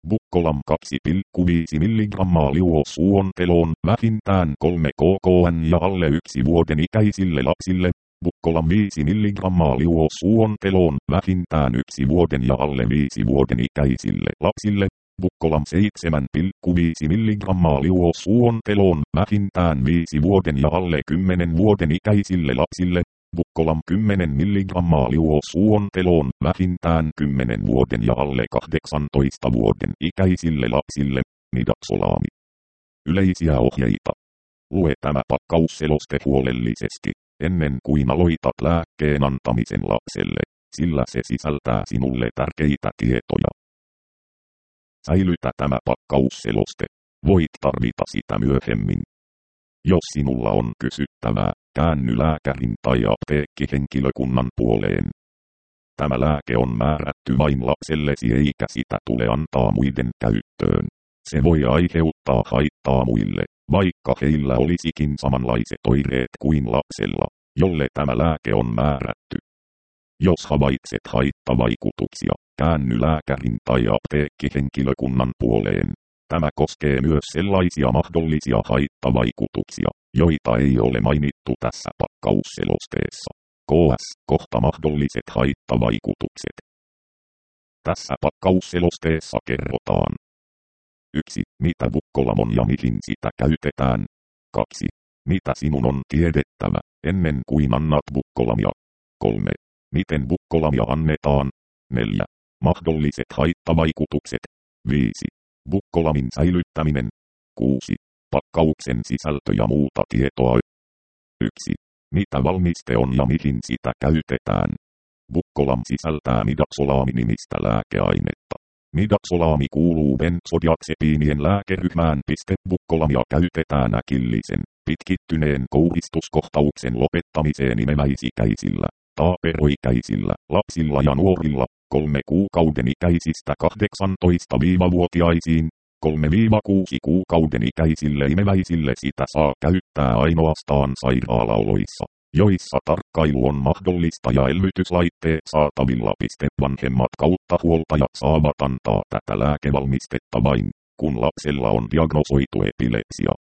Bukkolam 2,5 mg liuossuonteloon vähintään 3 kkn ja alle 1 vuoden ikäisille lapsille. Bukkolam 5 mg liuossuonteloon vähintään 1 vuoden ja alle 5 vuoden ikäisille lapsille. Bukkolam 7,5 mg liuossuonteloon vähintään 5 vuoden ja alle 10 vuoden ikäisille lapsille. Bukkolam 10 mg liuossuonteloon vähintään 10 vuoden ja alle 18 vuoden ikäisille lapsille. Midaxolaami. Yleisiä ohjeita. Lue tämä pakkausseloste huolellisesti, ennen kuin aloitat lääkkeen antamisen lapselle, sillä se sisältää sinulle tärkeitä tietoja. Säilytä tämä pakkausseloste. Voit tarvita sitä myöhemmin. Jos sinulla on kysyttävää, käänny lääkärin tai apteekkihenkilökunnan puoleen. Tämä lääke on määrätty vain lapsellesi eikä sitä tule antaa muiden käyttöön. Se voi aiheuttaa haittaa muille, vaikka heillä olisikin samanlaiset oireet kuin lapsella, jolle tämä lääke on määrätty. Jos havaitset haittavaikutuksia, käänny lääkärin tai apteekkihenkilökunnan puoleen. Tämä koskee myös sellaisia mahdollisia haittavaikutuksia, joita ei ole mainittu tässä pakkausselosteessa. KS. Kohta mahdolliset haittavaikutukset. Tässä pakkausselosteessa kerrotaan. 1. Mitä Bukkolam on ja mihin sitä käytetään. 2. Mitä sinun on tiedettävä, ennen kuin annat Bukkolamia. 3. Miten Bukkolamia annetaan. 4. Mahdolliset haittavaikutukset. 5. Bukkolamin säilyttäminen. 6. Pakkauksen sisältö ja muuta tietoa. 1. Mitä valmiste on ja mihin sitä käytetään. Bukkolam sisältää midaxolaami-nimistä lääkeainetta. Midaxolaami kuuluu benzodiazepiinien lääkeryhmään. Bukkolamia käytetään äkillisen, pitkittyneen kouhistuskohtauksen lopettamiseen imeväisikäisillä, taaperoikäisillä, lapsilla ja nuorilla, 3 kuukauden ikäisistä 18-vuotiaisiin, 3-6 kuukauden ikäisille imeväisille sitä saa käyttää ainoastaan sairaalaoloissa, joissa tarkkailu on mahdollista ja elvytyslaitteet saatavilla. Vanhemmat kautta huoltajat saavat antaa tätä lääkevalmistetta vain, kun lapsella on diagnosoitu epilepsia.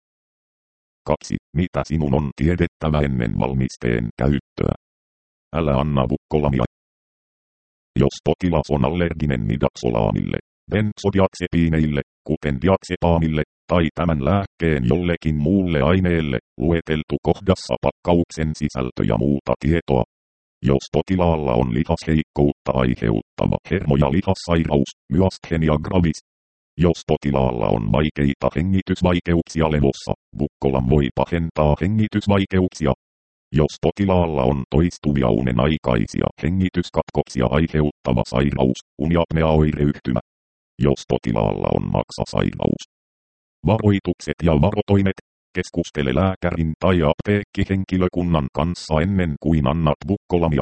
2. Mitä sinun on tiedettävä ennen valmisteen käyttöä? Älä anna Bukkolamia. Jos potilas on allerginen midaxolaamille, benzodiazepiineille, kuten diazepaamille, tai tämän lääkkeen jollekin muulle aineelle, lueteltu kohdassa pakkauksen sisältö ja muuta tietoa. Jos potilaalla on lihasheikkoutta aiheuttava hermo- ja lihassairaus, myasthenia gravis. Jos potilaalla on vaikeita hengitysvaikeuksia levossa, Bukkolam voi pahentaa hengitysvaikeuksia. Jos potilaalla on toistuvia unenaikaisia hengityskatkoksia aiheuttava sairaus, uniapnea-oireyhtymä. Jos potilaalla on maksasairaus. Varoitukset ja varotoimet. Keskustele lääkärin tai apteekkihenkilökunnan kanssa ennen kuin annat Bukkolamia.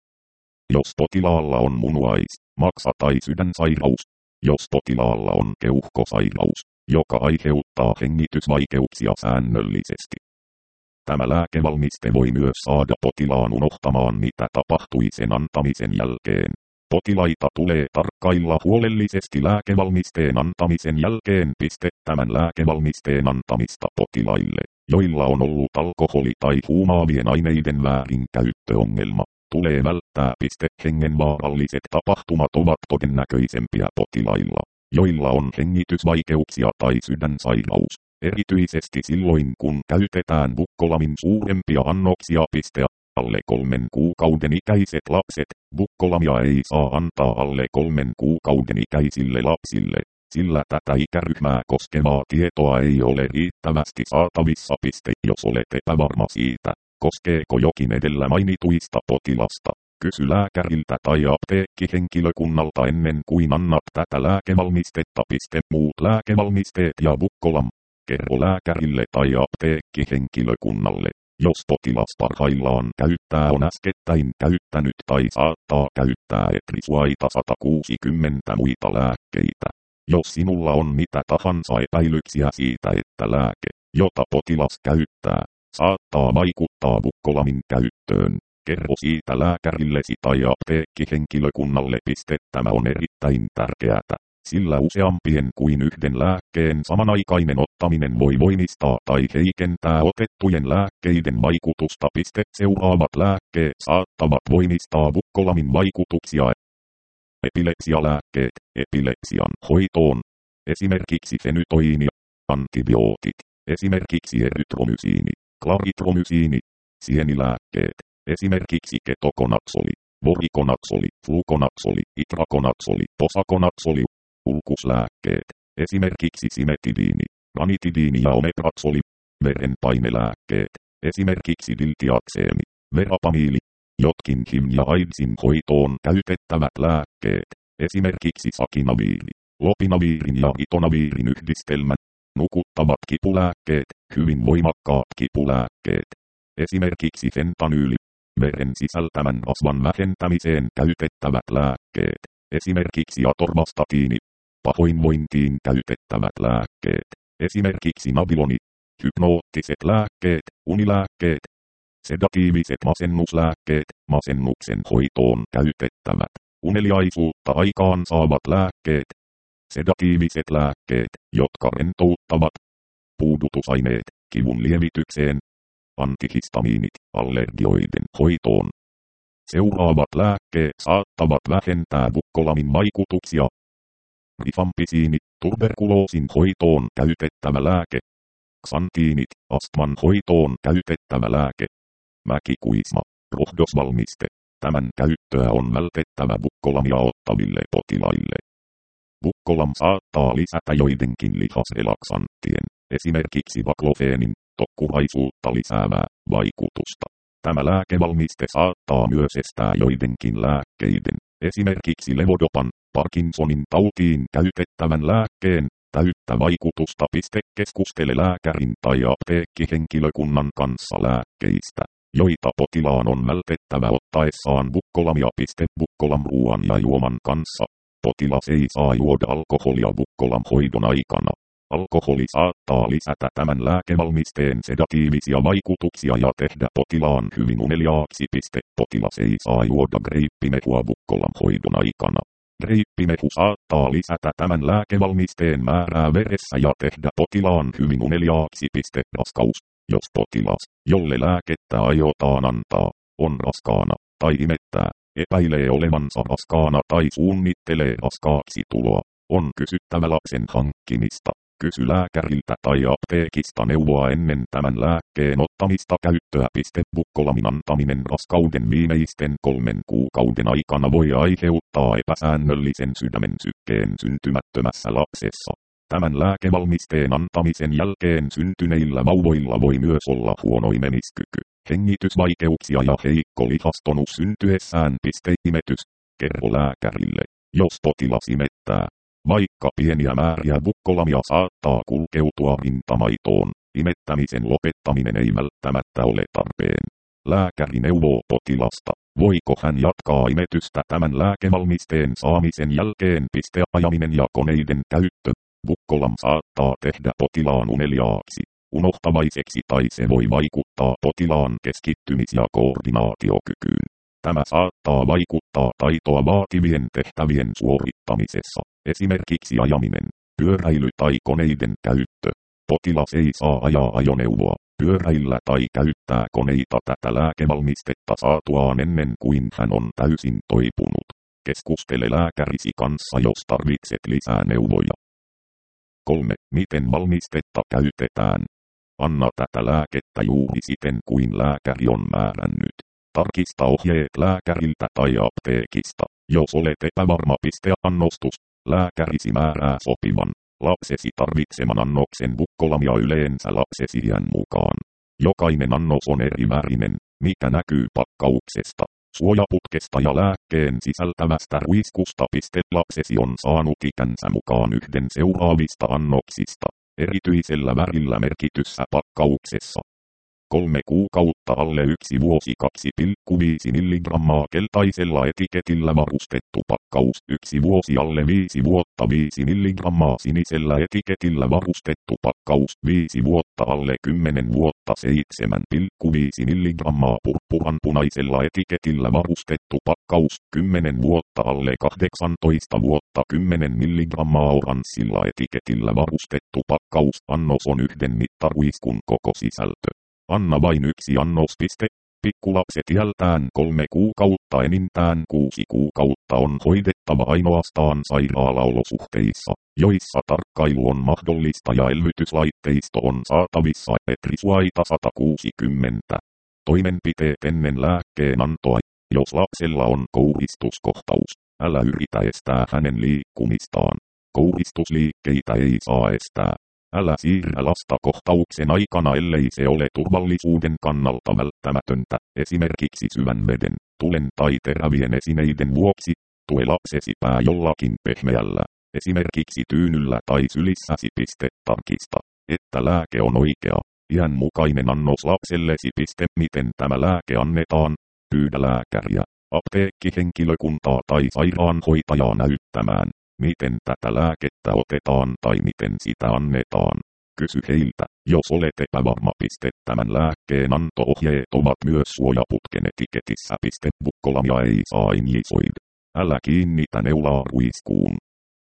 Jos potilaalla on munuais-, maksa- tai sydänsairaus. Jos potilaalla on keuhkosairaus, joka aiheuttaa hengitysvaikeuksia säännöllisesti. Tämä lääkevalmiste voi myös saada potilaan unohtamaan mitä tapahtui sen antamisen jälkeen. Potilaita tulee tarkkailla huolellisesti lääkevalmisteen antamisen jälkeen. Tämän lääkevalmisteen antamista potilaille, joilla on ollut alkoholi- tai huumaavien aineiden väärinkäyttöongelma, tulee välttää. Hengenvaaralliset tapahtumat ovat todennäköisempiä potilailla, joilla on hengitysvaikeuksia tai sydänsairaus. Erityisesti silloin kun käytetään Bukkolamin suurempia annoksia. Alle 3 kuukauden ikäiset lapset. Bukkolamia ei saa antaa alle 3 kuukauden ikäisille lapsille, sillä tätä ikäryhmää koskevaa tietoa ei ole riittävästi saatavissa. Jos olet epävarma siitä, koskeeko jokin edellä mainituista potilasta, kysy lääkäriltä tai apteekkihenkilökunnalta ennen kuin annat tätä lääkevalmistetta. Muut lääkevalmisteet ja Bukkolam. Kerro lääkärille tai apteekkihenkilökunnalle, jos potilas parhaillaan käyttää on äskettäin käyttänyt tai saattaa käyttää etrisuaita 160 muita lääkkeitä. Jos sinulla on mitä tahansa epäilyksiä siitä, että lääke, jota potilas käyttää, saattaa vaikuttaa Bukkolamin käyttöön, kerro siitä lääkärillesi tai apteekkihenkilökunnalle. Tämä on erittäin tärkeää. sillä useampien kuin yhden lääkkeen samanaikainen ottaminen voi voimistaa tai heikentää otettujen lääkkeiden vaikutusta. Seuraavat lääkkeet saattavat voimistaa Vuccolamin vaikutuksia. Epilepsialääkkeet epilepsian hoitoon. Esimerkiksi fenytoiini, antibiootit, esimerkiksi erytromysiini, klaritromysiini, sienilääkkeet, esimerkiksi ketokonaksoli, vorikonaksoli, flukonaksoli, itrakonaksoli, posakonaksoli, ulkuslääkkeet, esimerkiksi simetidiini, ranitidiini ja omepraksoli, verenpainelääkkeet, esimerkiksi diltiakseemi, verapamiili, jotkin HIV- ja AIDSin hoitoon käytettävät lääkkeet, esimerkiksi sakinaviiri, lopinaviirin ja ritonaviirin yhdistelmä, nukuttavat kipulääkkeet, hyvin voimakkaat kipulääkkeet, esimerkiksi fentanyyli, veren sisältämän rasvan vähentämiseen käytettävät lääkkeet, esimerkiksi atorvastatiini, pahoinvointiin käytettävät lääkkeet, esimerkiksi nabiloni, hypnoottiset lääkkeet, unilääkkeet, sedatiiviset masennuslääkkeet, masennuksen hoitoon käytettävät, uneliaisuutta aikaan saavat lääkkeet, sedatiiviset lääkkeet, jotka rentouttavat, puudutusaineet, kivun lievitykseen, antihistamiinit, allergioiden hoitoon. Seuraavat lääkkeet saattavat vähentää Vuccolamin vaikutuksia. Rifampisiini, tuberkuloosin hoitoon käytettävä lääke. Xantiinit, astman hoitoon käytettävä lääke. Mäkikuisma, rohdosvalmiste. Tämän käyttöä on vältettävä Vuccolamia ottaville potilaille. Vuccolam saattaa lisätä joidenkin lihasrelaksanttien, esimerkiksi baklofeenin, tokkuraisuutta lisäävää vaikutusta. Tämä lääkevalmiste saattaa myös estää joidenkin lääkkeiden, esimerkiksi levodopan, Parkinsonin tautiin käytettävän lääkkeen, täyttä vaikutusta. Keskustele lääkärin tai apteekkihenkilökunnan kanssa lääkkeistä, joita potilaan on vältettävä ottaessaan Vuccolamia. Vuccolam ruoan ja juoman kanssa. Potilas ei saa juoda alkoholia Vuccolam hoidon aikana. Alkoholi saattaa lisätä tämän lääkevalmisteen sedatiivisia vaikutuksia ja tehdä potilaan hyvin uneliaaksi. Potilas ei saa juoda greippimehua Vuccolam hoidon aikana. Greippimehu saattaa lisätä tämän lääkevalmisteen määrää veressä ja tehdä potilaan hyvin uneliaaksi. Raskaus, jos potilas, jolle lääkettä aiotaan antaa, on raskaana tai imettää, epäilee olevansa raskaana tai suunnittelee raskaaksi tuloa, on kysyttävä lapsen hankkimista. Kysy lääkäriltä tai apteekista neuvoa ennen tämän lääkkeen ottamista käyttöä. Vuccolamin antaminen raskauden viimeisten 3 kuukauden aikana voi aiheuttaa epäsäännöllisen sydämen sykkeen syntymättömässä lapsessa. Tämän lääkevalmisteen antamisen jälkeen syntyneillä vauvoilla voi myös olla huono imemiskyky, hengitysvaikeuksia ja heikko lihastonus syntyessään. Imetys. Kerro lääkärille, jos potilas imettää. Vaikka pieniä määriä Vuccolamia saattaa kulkeutua rintamaitoon, imettämisen lopettaminen ei välttämättä ole tarpeen. Lääkäri neuvoo potilasta, voiko hän jatkaa imetystä tämän lääkevalmisteen saamisen jälkeen. Ajaminen ja koneiden käyttö. Vuccolam saattaa tehdä potilaan uneliaaksi, unohtavaiseksi tai se voi vaikuttaa potilaan keskittymis- ja koordinaatiokykyyn. Tämä saattaa vaikuttaa taitoa vaativien tehtävien suorittamisessa, esimerkiksi ajaminen, pyöräily tai koneiden käyttö. Potilas ei saa ajaa ajoneuvoa, pyöräillä tai käyttää koneita tätä lääkevalmistetta saatuaan ennen kuin hän on täysin toipunut. Keskustele lääkärisi kanssa, jos tarvitset lisää neuvoja. 3. Miten valmistetta käytetään? Anna tätä lääkettä juuri siten kuin lääkäri on määrännyt. Tarkista ohjeet lääkäriltä tai apteekista. Jos olet epävarma. Annostus. Lääkärisi määrää sopivan, lapsesi tarvitseman annoksen Vuccolamia yleensä lapsesi iän mukaan. Jokainen annos on eri värinen, mikä näkyy pakkauksesta, suojaputkesta ja lääkkeen sisältävästä ruiskusta. Lapsesi on saanut ikänsä mukaan yhden seuraavista annoksista, erityisellä värillä merkityssä pakkauksessa. 3 kuukautta alle 1 vuosi 2,5 milligrammaa keltaisella etiketillä varustettu pakkaus. 1 vuosi alle 5 vuotta 5 milligrammaa sinisellä etiketillä varustettu pakkaus. 5 vuotta alle 10 vuotta 7,5 milligrammaa purppuranpunaisella etiketillä varustettu pakkaus. 10 vuotta alle 18 vuotta 10 milligrammaa oranssilla etiketillä varustettu pakkaus. Annos on 1 mittaruiskun koko sisältö. Anna vain 1 annospiste. Pikkulapset iältään 3 kuukautta enintään 6 kuukautta on hoidettava ainoastaan sairaalaolosuhteissa, joissa tarkkailu on mahdollista ja elvytyslaitteisto on saatavissa. Petrisuaita 160. Toimenpiteet ennen lääkkeen antoa. Jos lapsella on kouristuskohtaus, älä yritä estää hänen liikkumistaan. Kouristusliikkeitä ei saa estää. Älä siirrä lasta kohtauksen aikana, ellei se ole turvallisuuden kannalta välttämätöntä, esimerkiksi syvän veden, tulen tai terävien esineiden vuoksi. Tue lapsesi pää jollakin pehmeällä, esimerkiksi tyynyllä tai sylissäsi. Tarkista, että lääke on oikea, iän mukainen annos lapsellesi. Miten tämä lääke annetaan? Pyydä lääkäriä, apteekkihenkilökuntaa tai sairaanhoitajaa näyttämään, miten tätä lääkettä otetaan tai miten sitä annetaan. Kysy heiltä, jos olet epävarma. Tämän lääkkeen anto-ohjeet ovat myös suojaputken etiketissä. Bukkolamia ei saa injisoida. Älä kiinnitä neulaa ruiskuun.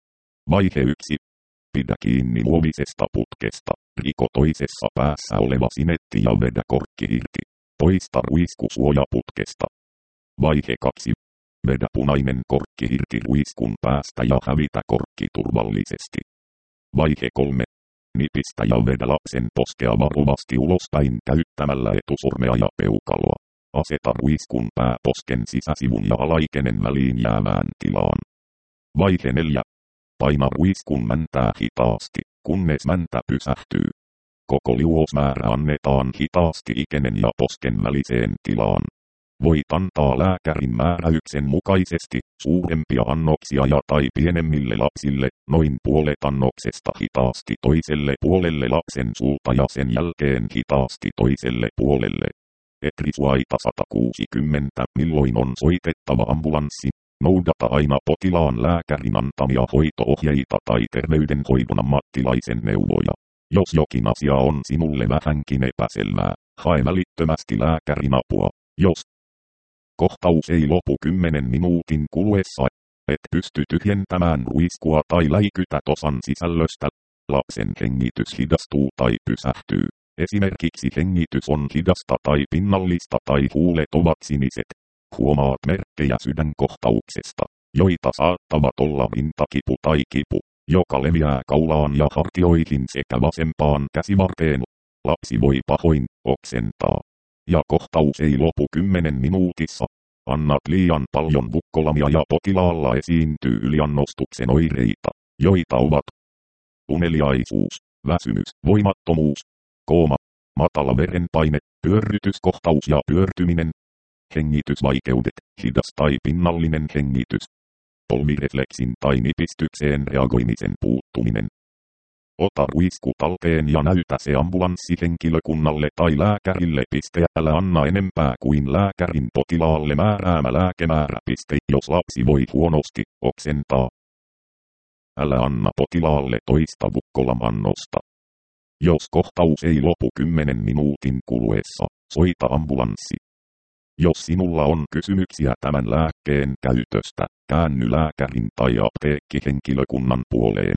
Vaihe 1. Pidä kiinni muovisesta putkesta. Riko toisessa päässä oleva sinetti ja vedä korkki irti. Poista ruisku suojaputkesta. Vaihe 2. Vedä punainen korkki irti ruiskun päästä ja hävitä korkki turvallisesti. Vaihe 3. Nipistä ja vedä lapsen poskea varovasti ulospäin käyttämällä etusormea ja peukaloa. Aseta ruiskun pää posken sisäsivun ja alaikenen väliin jäävään tilaan. Vaihe 4. Paina ruiskun mäntää hitaasti, kunnes mäntä pysähtyy. Koko liuosmäärä annetaan hitaasti ikenen ja posken väliseen tilaan. Voit antaa lääkärin määräyksen mukaisesti suurempia annoksia ja tai pienemmille lapsille, noin puolet annoksesta hitaasti toiselle puolelle lapsen suuta ja sen jälkeen hitaasti toiselle puolelle. Petrisuaita 160. Milloin on soitettava ambulanssi? Noudata aina potilaan lääkärin antamia hoito-ohjeita tai terveydenhoidon ammattilaisen neuvoja. Jos jokin asia on sinulle vähänkin epäselvää, hae välittömästi lääkärin apua. Jos kohtaus ei lopu 10 minuutin kuluessa, et pysty tyhjentämään ruiskua tai läikytä osan sisällöstä, lapsen hengitys hidastuu tai pysähtyy. Esimerkiksi hengitys on hidasta tai pinnallista tai huulet ovat siniset. Huomaat merkkejä sydänkohtauksesta, joita saattavat olla rintakipu tai kipu, joka leviää kaulaan ja hartioihin sekä vasempaan käsivarteen. Lapsi voi pahoin oksentaa. Ja kohtaus ei lopu 10 minuutissa. Annat liian paljon bukkolamia ja potilaalla esiintyy yliannostuksen oireita, joita ovat uneliaisuus, väsymys, voimattomuus, kooma, matala verenpaine, pyörrytyskohtaus ja pyörtyminen, hengitysvaikeudet, hidas tai pinnallinen hengitys, polvirefleksin tai nipistykseen reagoimisen puuttuminen. Ota ruisku talteen ja näytä se ambulanssihenkilökunnalle tai lääkärille. Älä anna enempää kuin lääkärin potilaalle määräämä lääkemäärä. Jos lapsi voi huonosti oksentaa, älä anna potilaalle toista bukkolamannosta. Jos kohtaus ei lopu 10 minuutin kuluessa, soita ambulanssi. Jos sinulla on kysymyksiä tämän lääkkeen käytöstä, käänny lääkärin tai apteekkihenkilökunnan puoleen.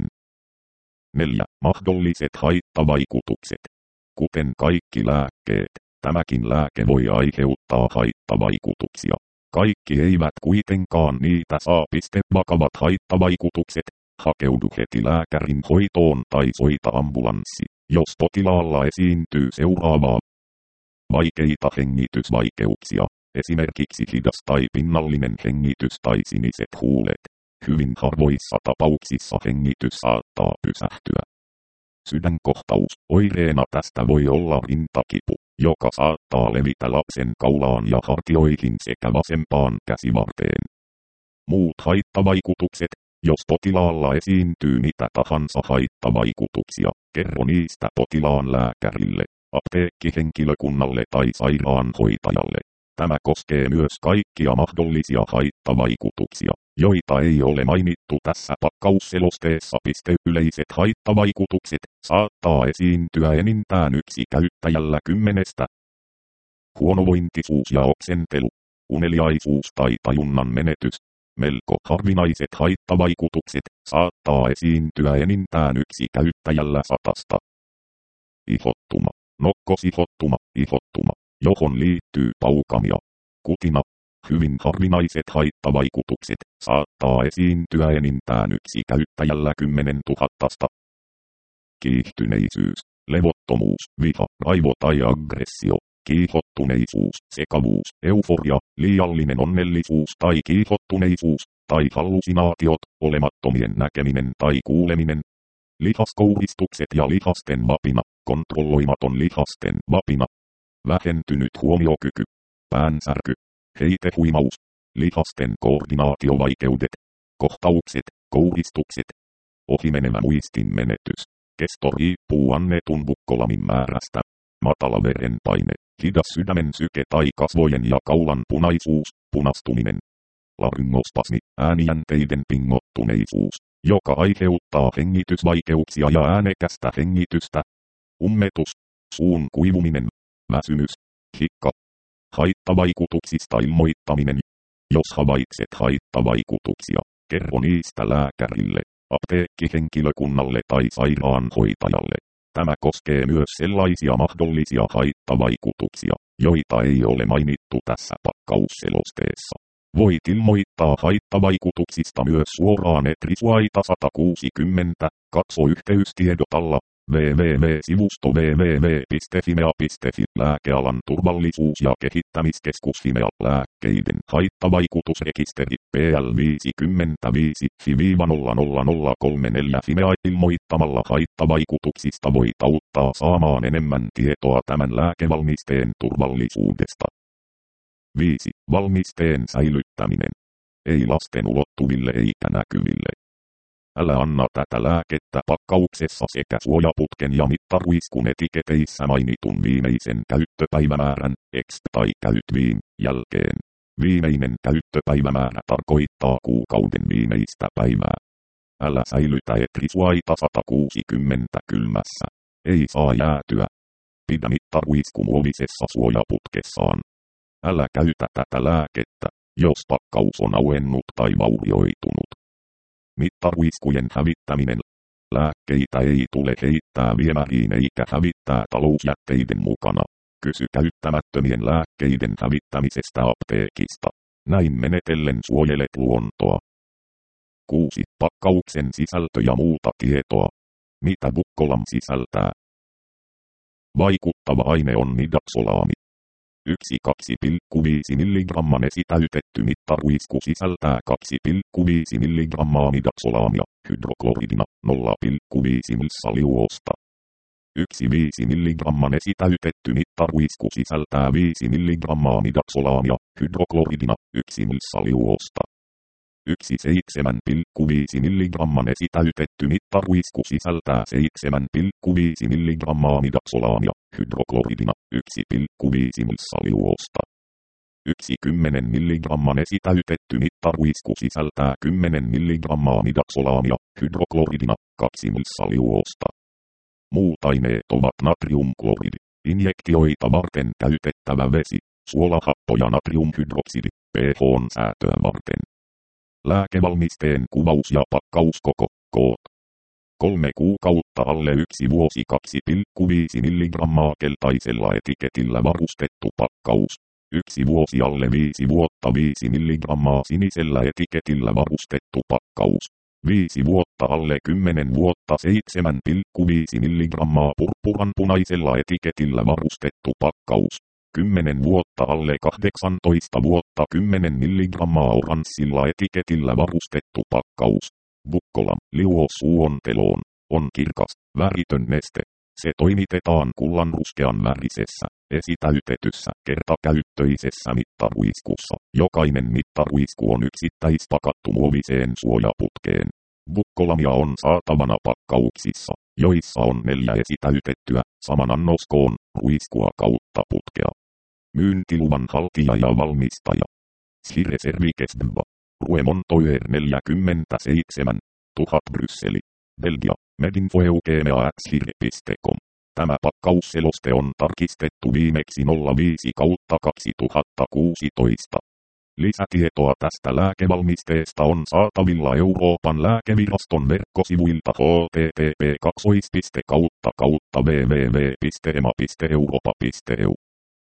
4. Mahdolliset haittavaikutukset. Kuten kaikki lääkkeet, tämäkin lääke voi aiheuttaa haittavaikutuksia. Kaikki eivät kuitenkaan niitä saa. Vakavat haittavaikutukset. Hakeudu heti lääkärin hoitoon tai soita ambulanssi, jos potilaalla esiintyy seuraavaa. Vaikeita hengitysvaikeuksia, esimerkiksi hidas tai pinnallinen hengitys tai siniset huulet. Hyvin harvoissa tapauksissa hengitys saattaa pysähtyä. Sydänkohtaus. Oireena tästä voi olla rintakipu, joka saattaa levitä lapsen kaulaan ja hartioihin sekä vasempaan käsivarteen. Muut haittavaikutukset. Jos potilaalla esiintyy mitä tahansa haittavaikutuksia, kerro niistä potilaan lääkärille, apteekkihenkilökunnalle tai sairaanhoitajalle. Tämä koskee myös kaikkia mahdollisia haittavaikutuksia, joita ei ole mainittu tässä pakkausselosteessa. Yleiset haittavaikutukset saattaa esiintyä enintään yksi käyttäjällä 10. Huonovointisuus ja oksentelu, uneliaisuus tai tajunnan menetys. Melko harvinaiset haittavaikutukset saattaa esiintyä enintään yksi käyttäjällä 100. Ihottuma, nokkosihottuma, johon liittyy paukamia, kutina. Hyvin harvinaiset haittavaikutukset saattaa esiintyä enintään yksi käyttäjällä 10 000. Kiihtyneisyys, levottomuus, viha, raivo tai aggressio, kiihottuneisuus, sekavuus, euforia, liiallinen onnellisuus tai kiihottuneisuus, tai hallusinaatiot, olemattomien näkeminen tai kuuleminen. Lihaskouristukset ja lihasten vapina, kontrolloimaton lihasten vapina. Vähentynyt huomiokyky, päänsärky, heitehuimaus, lihasten koordinaatiovaikeudet, kohtaukset, kouristukset, ohimenevä muistin menetys. Kesto riippuu annetun bukkolamin määrästä. Matala verenpaine, hidas sydämen syke tai kasvojen ja kaulan punaisuus, punastuminen. Laryngospasmi, äänijänteiden pingottuneisuus, joka aiheuttaa hengitysvaikeuksia ja äänekästä hengitystä. Ummetus, suun kuivuminen, väsymys, hikka. Haittavaikutuksista ilmoittaminen. Jos havaitset haittavaikutuksia, kerro niistä lääkärille, apteekkihenkilökunnalle tai sairaanhoitajalle. Tämä koskee myös sellaisia mahdollisia haittavaikutuksia, joita ei ole mainittu tässä pakkausselosteessa. Voit ilmoittaa haittavaikutuksista myös suoraan Etrisuaita 160, katso yhteystiedotalla, www.sivusto www.fimea.fi. Lääkealan turvallisuus- ja kehittämiskeskus Fimea. Lääkkeiden haittavaikutusrekisteri PL55 FI-00034. Fimea. Ilmoittamalla haittavaikutuksista voit auttaa saamaan enemmän tietoa tämän lääkevalmisteen turvallisuudesta. 5. Valmisteen säilyttäminen. Ei lasten ulottuville eikä näkyville. Älä anna tätä lääkettä pakkauksessa sekä suojaputken ja mittaruiskun etiketeissä mainitun viimeisen käyttöpäivämäärän, ex tai käytviim, jälkeen. Viimeinen käyttöpäivämäärä tarkoittaa kuukauden viimeistä päivää. Älä säilytä Etrisuaita 160 kylmässä. Ei saa jäätyä. Pidä mittaruisku muovisessa suojaputkessaan. Älä käytä tätä lääkettä, jos pakkaus on auennut tai vaurioitunut. Mittaruiskujen hävittäminen. Lääkkeitä ei tule heittää viemäriin eikä hävittää talousjätteiden mukana. Kysy käyttämättömien lääkkeiden hävittämisestä apteekista. Näin menetellen suojelet luontoa. 6. Pakkauksen sisältö ja muuta tietoa. Mitä Bukkolam sisältää? Vaikuttava aine on midaksolaami. 1,2,5 mg esitäytetty mittaruisku sisältää 2,5 mg midaksolaamia, hydrokloridina 0,5 ml/liuosta. 1,5 mg esitäytetty mittaruisku sisältää 5 mg midaksolaamia, hydrokloridina 1 ml/liuosta. 7,5 mg esitäytetty mittaruisku sisältää 7,5 mg midaksolaamia, hydrokloridina 1,5 ml/liuosta. 10 mg esitäytetty mittaruisku sisältää 10 mg midaksolaamia, hydrokloridina 2 ml/liuosta. Muut aineet ovat natriumkloridi, injektioita varten käytettävä vesi, suolahappo ja natriumhydroksidi, pH:n säätöä varten. Lääkevalmisteen kuvaus ja pakkauskoko, koot. 3 kuukautta alle 1 vuosi 2,5 mg keltaisella etiketillä varustettu pakkaus. 1 vuosi alle 5 vuotta 5 mg sinisellä etiketillä varustettu pakkaus. 5 vuotta alle 10 vuotta 7,5 mg purppuranpunaisella etiketillä varustettu pakkaus. 10 vuotta alle 18 vuotta 10 mg oranssilla etiketillä varustettu pakkaus. Bukkolam, liuossuonteloon, on kirkas, väritön neste. Se toimitetaan kullanruskean värisessä, esitäytetyssä, kertakäyttöisessä mittaruiskussa. Jokainen mittaruisku on yksittäispakattu muoviseen suojaputkeen. Bukkolamia on saatavana pakkauksissa. joissa on 4 esitäytettyä, saman annoskoon, ruiskua kautta putkea. Myyntiluvan haltija ja valmistaja. Sire Servicesva. Ruemontoyer 47 000 Brysseli. Belgia. Medinfoeukemea@sire.com. Tämä pakkausseloste on tarkistettu viimeksi 05/2016. Lisätietoa tästä lääkevalmisteesta on saatavilla Euroopan lääkeviraston verkkosivuilta http://www.ema.europa.eu